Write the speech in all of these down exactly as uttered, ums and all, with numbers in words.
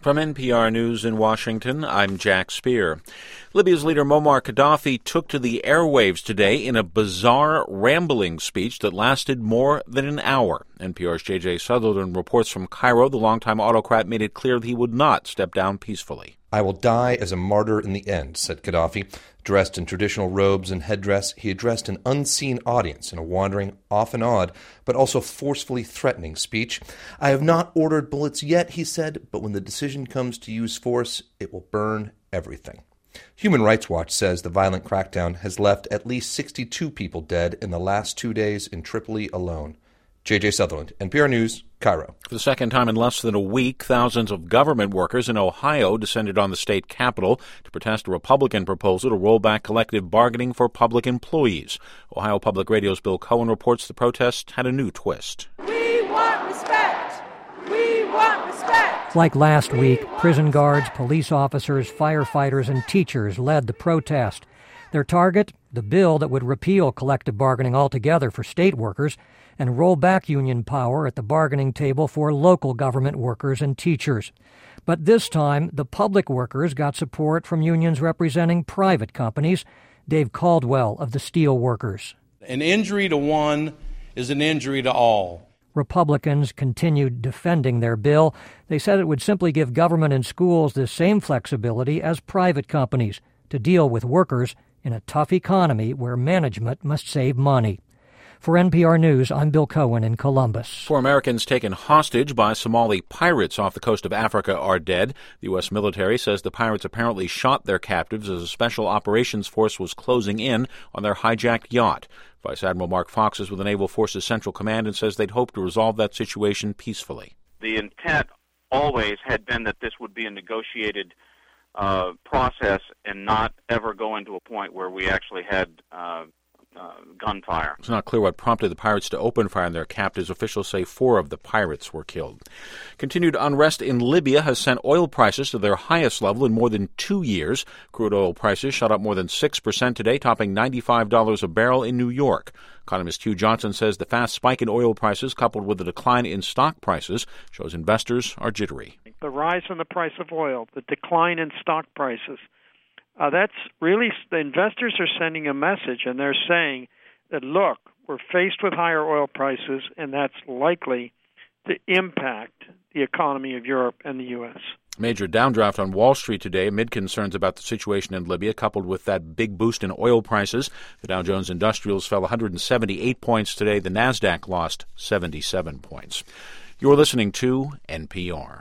From N P R News in Washington, I'm Jack Speer. Libya's leader Muammar Gaddafi took to the airwaves today in a bizarre, rambling speech that lasted more than an hour. N P R's J J Sutherland reports from Cairo. The longtime autocrat made it clear that he would not step down peacefully. "I will die as a martyr in the end," said Gaddafi. Dressed in traditional robes and headdress, he addressed an unseen audience in a wandering, often odd, but also forcefully threatening speech. "I have not ordered bullets yet," he said, "but when the decision comes to use force, it will burn everything." Human Rights Watch says the violent crackdown has left at least sixty-two people dead in the last two days in Tripoli alone. J J Sutherland, N P R News, Cairo. For the second time in less than a week, thousands of government workers in Ohio descended on the state capitol to protest a Republican proposal to roll back collective bargaining for public employees. Ohio Public Radio's Bill Cohen reports the protest had a new twist. We want respect! We want respect! Like last week, prison guards, police officers, firefighters, and teachers led the protest. Their target, the bill that would repeal collective bargaining altogether for state workers and roll back union power at the bargaining table for local government workers and teachers. But this time, the public workers got support from unions representing private companies. Dave Caldwell of the Steel Workers. An injury to one is an injury to all. Republicans continued defending their bill. They said it would simply give government and schools the same flexibility as private companies to deal with workers in a tough economy where management must save money. For N P R News, I'm Bill Cohen in Columbus. Four Americans taken hostage by Somali pirates off the coast of Africa are dead. The U S military says the pirates apparently shot their captives as a special operations force was closing in on their hijacked yacht. Vice Admiral Mark Fox is with the Naval Forces Central Command and says they'd hope to resolve that situation peacefully. The intent always had been that this would be a negotiated uh, process and not ever go into a point where we actually had uh, Uh, gunfire. It's not clear what prompted the pirates to open fire on their captives. Officials say four of the pirates were killed. Continued unrest in Libya has sent oil prices to their highest level in more than two years. Crude oil prices shot up more than six percent today, topping ninety-five dollars a barrel in New York. Economist Hugh Johnson says the fast spike in oil prices, coupled with the decline in stock prices, shows investors are jittery. The rise in the price of oil, the decline in stock prices, Uh, that's really, the investors are sending a message, and they're saying that, look, we're faced with higher oil prices, and that's likely to impact the economy of Europe and the U S. Major downdraft on Wall Street today amid concerns about the situation in Libya, coupled with that big boost in oil prices. The Dow Jones Industrials fell one hundred seventy-eight points today. The Nasdaq lost seventy-seven points. You're listening to N P R.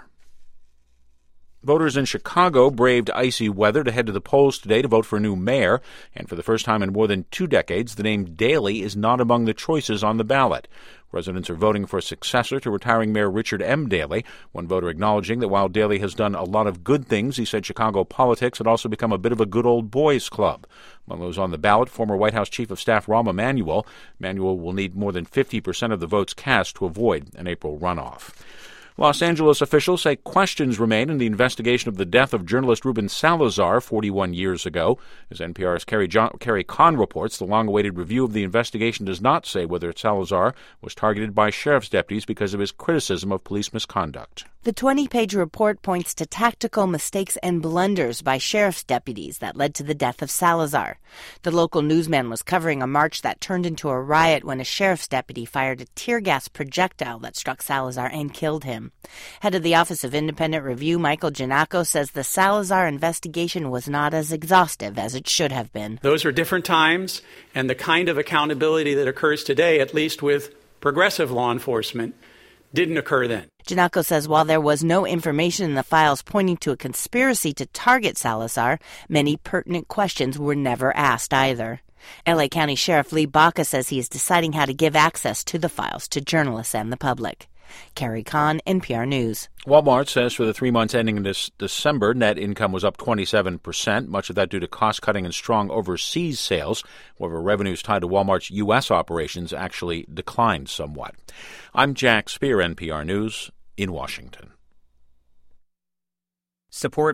Voters in Chicago braved icy weather to head to the polls today to vote for a new mayor, and for the first time in more than two decades, the name Daley is not among the choices on the ballot. Residents are voting for a successor to retiring Mayor Richard M. Daley, one voter acknowledging that while Daley has done a lot of good things, he said Chicago politics had also become a bit of a good old boys club. Among those on the ballot, former White House Chief of Staff Rahm Emanuel. Emanuel will need more than fifty percent of the votes cast to avoid an April runoff. Los Angeles officials say questions remain in the investigation of the death of journalist Ruben Salazar forty-one years ago. As N P R's Carrie, John, Carrie Kahn reports, the long-awaited review of the investigation does not say whether Salazar was targeted by sheriff's deputies because of his criticism of police misconduct. The twenty-page report points to tactical mistakes and blunders by sheriff's deputies that led to the death of Salazar. The local newsman was covering a march that turned into a riot when a sheriff's deputy fired a tear gas projectile that struck Salazar and killed him. Head of the Office of Independent Review, Michael Giannacco, says the Salazar investigation was not as exhaustive as it should have been. Those are different times, and the kind of accountability that occurs today, at least with progressive law enforcement, didn't occur then. Giannacco says while there was no information in the files pointing to a conspiracy to target Salazar, many pertinent questions were never asked either. L A County Sheriff Lee Baca says he is deciding how to give access to the files to journalists and the public. Carrie Kahn, N P R News. Walmart says for the three months ending in this December, net income was up twenty-seven percent, much of that due to cost-cutting and strong overseas sales. However, revenues tied to Walmart's U S operations actually declined somewhat. I'm Jack Speer, N P R News, in Washington. Support